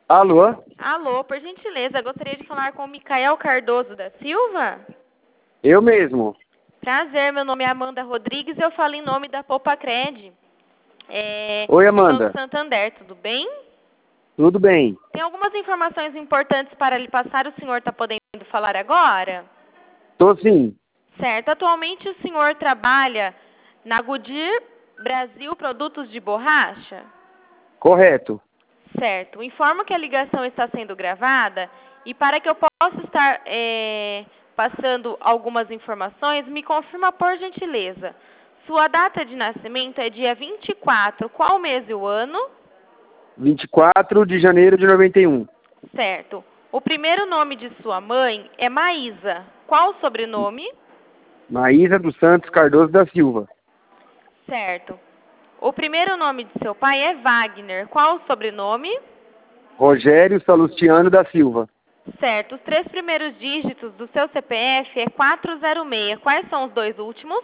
Alô? Alô, por gentileza, gostaria de falar com o Micael Cardoso da Silva? Eu mesmo. Prazer, meu nome é Amanda Rodrigues e eu falo em nome da Popacred, Oi, do Banco Amanda. Santander, tudo bem? Tudo bem? Tem algumas informações importantes para lhe passar, o senhor está podendo falar agora? Tô sim. Certo, atualmente o senhor trabalha na Goodyear Brasil Produtos de Borracha? Correto. Certo. Informo que a ligação está sendo gravada e para que eu possa estar passando algumas informações, me confirma por gentileza. Sua data de nascimento é dia 24. Qual mês e o ano? 24 de janeiro de 91. Certo. O primeiro nome de sua mãe é Maísa. Qual o sobrenome? Maísa dos Santos Cardoso da Silva. Certo. O primeiro nome de seu pai é Wagner. Qual o sobrenome? Rogério Salustiano da Silva. Certo. Os três primeiros dígitos do seu CPF é 406. Quais são os dois últimos?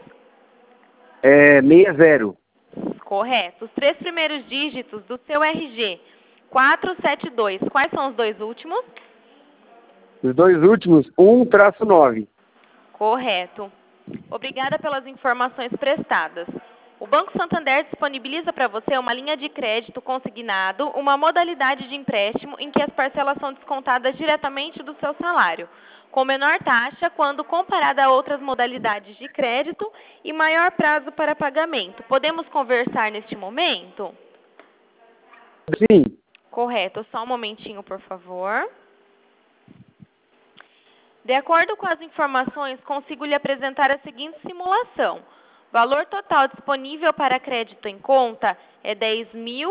60. Correto. Os três primeiros dígitos do seu RG, 472. Quais são os dois últimos? Os dois últimos, 1-9. Correto. Obrigada pelas informações prestadas. O Banco Santander disponibiliza para você uma linha de crédito consignado, uma modalidade de empréstimo em que as parcelas são descontadas diretamente do seu salário, com menor taxa quando comparada a outras modalidades de crédito e maior prazo para pagamento. Podemos conversar neste momento? Sim. Correto. Só um momentinho, por favor. De acordo com as informações, consigo lhe apresentar a seguinte simulação. Valor total disponível para crédito em conta é R$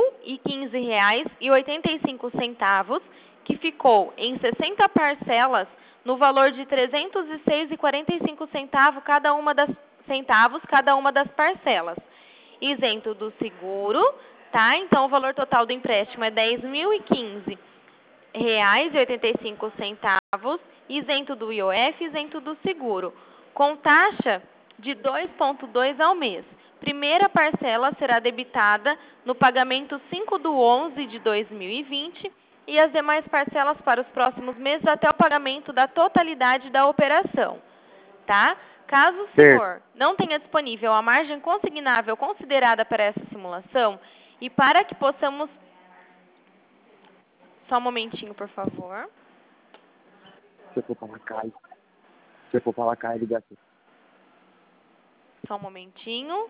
10.015,85, que ficou em 60 parcelas no valor de R$ 306,45 cada uma das parcelas. Isento do seguro, tá? Então, o valor total do empréstimo é R$ 10.015,85, isento do IOF, isento do seguro, com taxa de 2,2 ao mês. Primeira parcela será debitada no pagamento 5/11 de 2020 e as demais parcelas para os próximos meses até o pagamento da totalidade da operação, tá? Caso o senhor não tenha disponível a margem consignável considerada para essa simulação e para que possamos... Só um momentinho, por favor. Se eu for falar, cai. Se eu for falar, cai a ligação. Só um momentinho.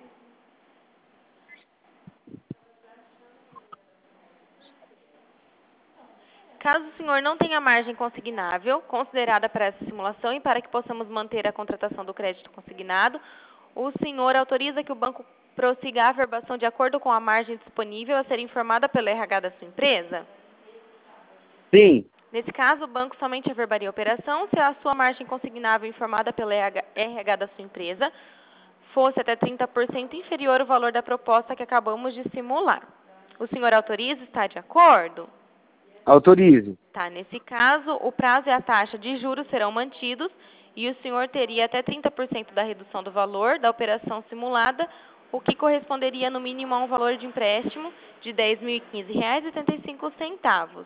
Caso o senhor não tenha margem consignável considerada para essa simulação e para que possamos manter a contratação do crédito consignado, o senhor autoriza que o banco prossiga a averbação de acordo com a margem disponível a ser informada pelo RH da sua empresa? Sim. Nesse caso, o banco somente averbaria a operação se a sua margem consignável informada pelo RH da sua empresa fosse até 30% inferior ao valor da proposta que acabamos de simular. O senhor autoriza? Está de acordo? Autorize. Tá, nesse caso, o prazo e a taxa de juros serão mantidos e o senhor teria até 30% da redução do valor da operação simulada, o que corresponderia no mínimo a um valor de empréstimo de R$ 10.015,85.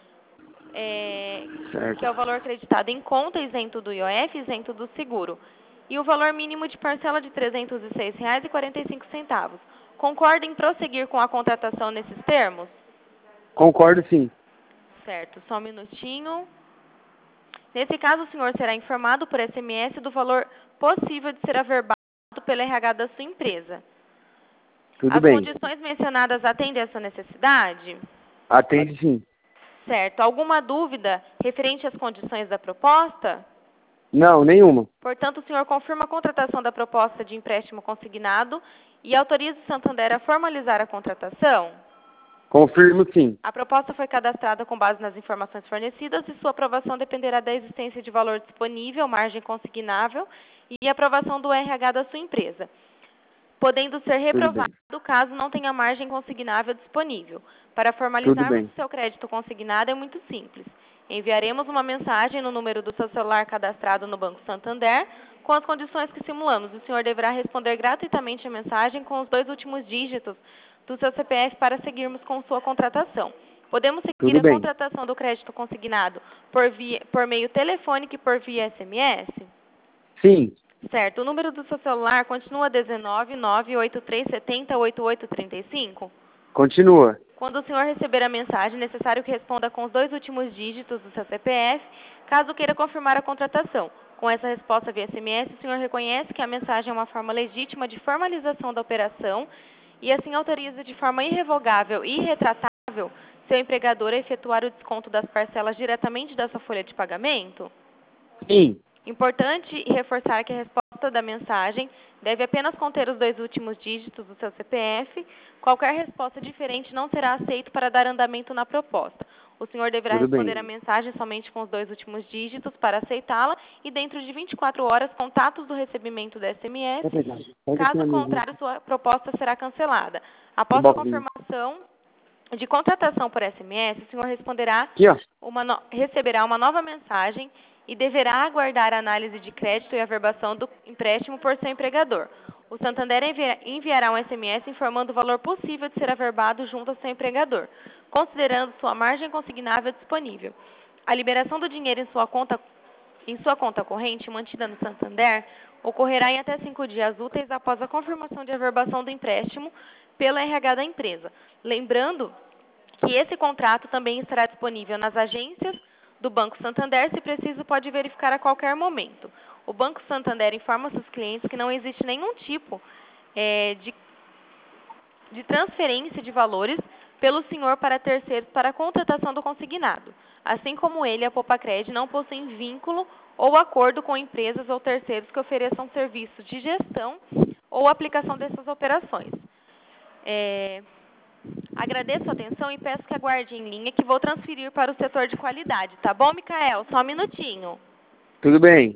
Que é o valor acreditado em conta, isento do IOF, isento do seguro. E o valor mínimo de parcela de R$ 306,45. Concorda em prosseguir com a contratação nesses termos? Concordo, sim. Certo, só um minutinho. Nesse caso, o senhor será informado por SMS do valor possível de ser averbado pelo RH da sua empresa. Tudo As bem. condições mencionadas atendem a sua necessidade? Atende, sim. Certo. Alguma dúvida referente às condições da proposta? Não, nenhuma. Portanto, o senhor confirma a contratação da proposta de empréstimo consignado e autoriza o Santander a formalizar a contratação? Confirmo, sim. A proposta foi cadastrada com base nas informações fornecidas e sua aprovação dependerá da existência de valor disponível, margem consignável e aprovação do RH da sua empresa, podendo ser reprovado caso não tenha margem consignável disponível. Para formalizarmos o seu crédito consignado é muito simples. Enviaremos uma mensagem no número do seu celular cadastrado no Banco Santander com as condições que simulamos. O senhor deverá responder gratuitamente a mensagem com os 2 últimos dígitos do seu CPF para seguirmos com sua contratação. Podemos seguir Tudo a bem. contratação do crédito consignado por meio telefônico e por via SMS? Sim. Certo. O número do seu celular continua 19 98370 8835? Continua. Quando o senhor receber a mensagem, é necessário que responda com os 2 últimos dígitos do seu CPF, caso queira confirmar a contratação. Com essa resposta via SMS, o senhor reconhece que a mensagem é uma forma legítima de formalização da operação e assim autoriza de forma irrevogável e irretratável seu empregador a efetuar o desconto das parcelas diretamente da sua folha de pagamento? Sim. Importante reforçar que a resposta da mensagem deve apenas conter os 2 últimos dígitos do seu CPF. Qualquer resposta diferente não será aceita para dar andamento na proposta. O senhor deverá Tudo responder bem. a mensagem somente com os 2 últimos dígitos para aceitá-la e dentro de 24 horas, contatos do recebimento da SMS. Pega aqui Caso na minha mão. contrário, sua proposta será cancelada. Após a confirmação de contratação por SMS, o senhor Aqui, ó. receberá uma nova mensagem e deverá aguardar a análise de crédito e averbação do empréstimo por seu empregador. O Santander enviará um SMS informando o valor possível de ser averbado junto ao seu empregador, considerando sua margem consignável disponível. A liberação do dinheiro em sua conta corrente, mantida no Santander, ocorrerá em até 5 dias úteis após a confirmação de averbação do empréstimo pelo RH da empresa. Lembrando que esse contrato também estará disponível nas agências do Banco Santander, se preciso, pode verificar a qualquer momento. O Banco Santander informa seus clientes que não existe nenhum tipo de transferência de valores pelo senhor para terceiros para a contratação do consignado. Assim como ele, a Popacred não possui vínculo ou acordo com empresas ou terceiros que ofereçam serviços de gestão ou aplicação dessas operações. Agradeço a atenção e peço que aguarde em linha que vou transferir para o setor de qualidade. Tá bom, Micael? Só um minutinho. Tudo bem.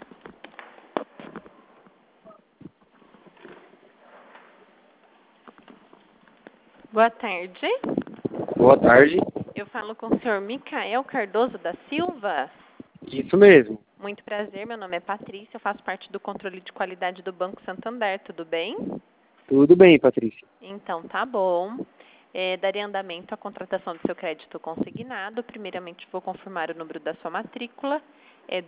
Boa tarde. Boa tarde. Eu falo com o senhor Micael Cardoso da Silva. Isso mesmo. Muito prazer, meu nome é Patrícia, eu faço parte do controle de qualidade do Banco Santander, tudo bem? Tudo bem, Patrícia. Então, tá bom. Darei andamento à contratação do seu crédito consignado. Primeiramente, vou confirmar o número da sua matrícula. É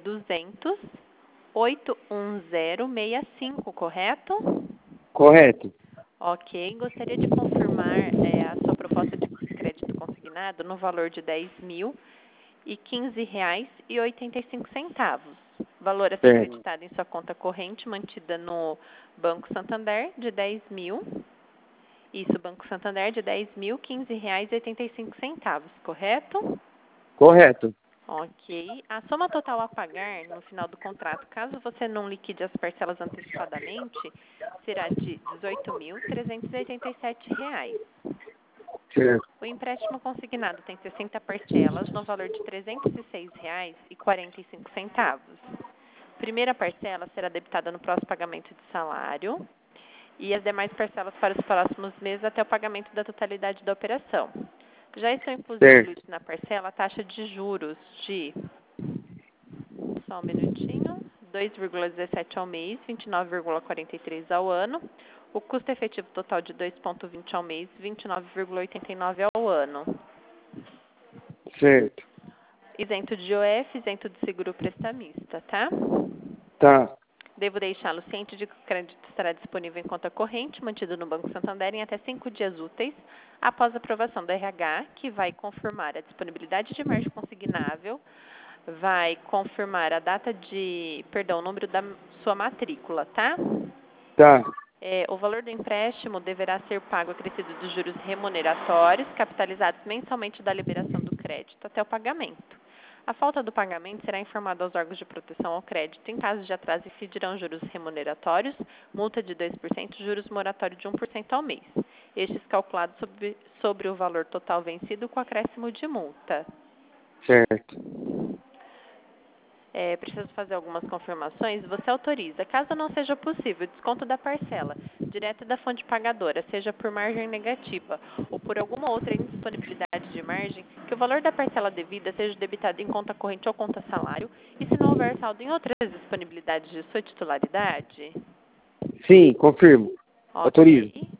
200-81065, correto? Correto. Ok. Gostaria de confirmar a sua proposta de crédito consignado no valor de R$10.015,85. Valor a ser Certo. creditado em sua conta corrente, mantida no Banco Santander, de 10 mil. Isso, Banco Santander, de R$10.015,85, correto? Correto. Ok. A soma total a pagar no final do contrato, caso você não liquide as parcelas antecipadamente, será de R$18.387. Certo. O empréstimo consignado tem 60 parcelas no valor de R$306,45. Primeira parcela será debitada no próximo pagamento de salário e as demais parcelas para os próximos meses até o pagamento da totalidade da operação. Já estão incluídos na parcela a taxa de juros de, só um minutinho, 2,17 ao mês, 29,43 ao ano. O custo efetivo total de 2,20 ao mês, 29,89 ao ano. Certo. Isento de IOF, isento de seguro prestamista, tá? Tá. Devo deixá-lo ciente de que o crédito estará disponível em conta corrente, mantido no Banco Santander em até 5 dias úteis, após a aprovação do RH, que vai confirmar a disponibilidade de margem consignável, vai confirmar a data de, o número da sua matrícula, tá? Tá. O valor do empréstimo deverá ser pago acrescido dos juros remuneratórios, capitalizados mensalmente da liberação do crédito até o pagamento. A falta do pagamento será informada aos órgãos de proteção ao crédito. Em caso de atraso, incidirão juros remuneratórios, multa de 2%, juros moratórios de 1% ao mês. Estes calculados sobre o valor total vencido com acréscimo de multa. Certo. Preciso fazer algumas confirmações. Você autoriza, caso não seja possível, o desconto da parcela direto da fonte pagadora, seja por margem negativa ou por alguma outra indisponibilidade de margem, que o valor da parcela devida seja debitado em conta corrente ou conta salário, e se não houver saldo em outras disponibilidades de sua titularidade? Sim, confirmo. Ok. Autorizo.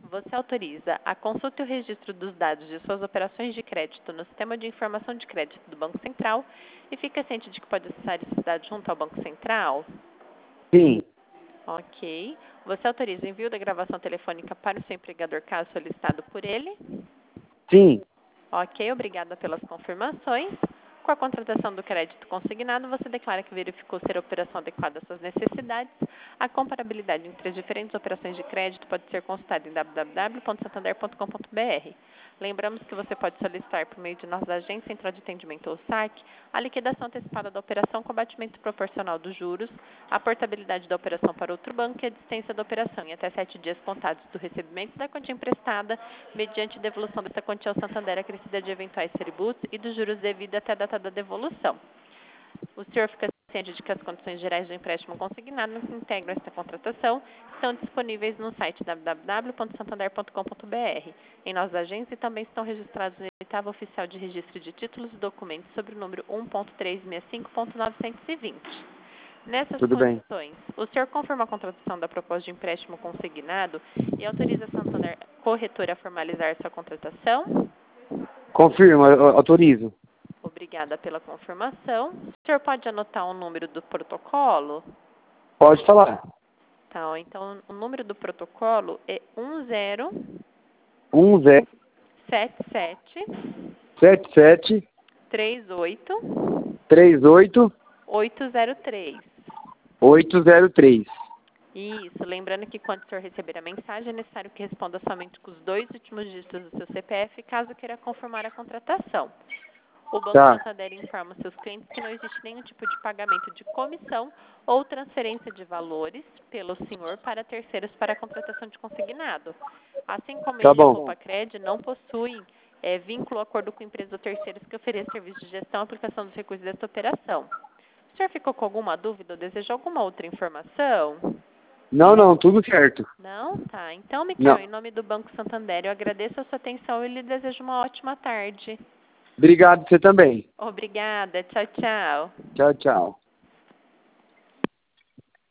Você autoriza a consulta e o registro dos dados de suas operações de crédito no Sistema de Informação de Crédito do Banco Central e fica ciente de que pode acessar esses dados junto ao Banco Central? Sim. Ok. Você autoriza o envio da gravação telefônica para o seu empregador caso solicitado por ele? Sim. Ok, obrigada pelas confirmações. Com a contratação do crédito consignado, você declara que verificou ser a operação adequada às suas necessidades. A comparabilidade entre as diferentes operações de crédito pode ser consultada em www.santander.com.br. Lembramos que você pode solicitar por meio de nossa agência, central de atendimento ou SAC, a liquidação antecipada da operação com abatimento proporcional dos juros, a portabilidade da operação para outro banco e a distância da operação em até 7 dias contados do recebimento da quantia emprestada, mediante devolução dessa quantia ao Santander acrescida de eventuais tributos e dos juros devidos até a data da devolução. O senhor fica ciente de que as condições gerais do empréstimo consignado que integram esta contratação estão disponíveis no site www.santander.com.br, em nossas agências e também estão registrados no edital oficial de registro de títulos e documentos sobre o número 1.365.920. Nessas Tudo bem. condições, o senhor confirma a contratação da proposta de empréstimo consignado e autoriza a Santander Corretora a formalizar sua contratação? Confirma, autorizo. Obrigada pela confirmação. O senhor pode anotar o número do protocolo? Pode falar. Tá, então o número do protocolo é 1077 1077 38 38 803. 803. Isso, lembrando que quando o senhor receber a mensagem, é necessário que responda somente com os 2 últimos dígitos do seu CPF, caso queira confirmar a contratação. O Banco Santander informa seus clientes que não existe nenhum tipo de pagamento de comissão ou transferência de valores pelo senhor para terceiros para a contratação de consignado. Assim como a Poupa-Cred não possui vínculo ou acordo com empresas ou terceiros que ofereçam serviço de gestão e aplicação dos recursos desta operação. O senhor ficou com alguma dúvida ou desejou alguma outra informação? Não, tudo certo. Não? Tá. Então, Miquel, em nome do Banco Santander, eu agradeço a sua atenção e lhe desejo uma ótima tarde. Obrigado, você também. Obrigada. Tchau, tchau. Tchau, tchau.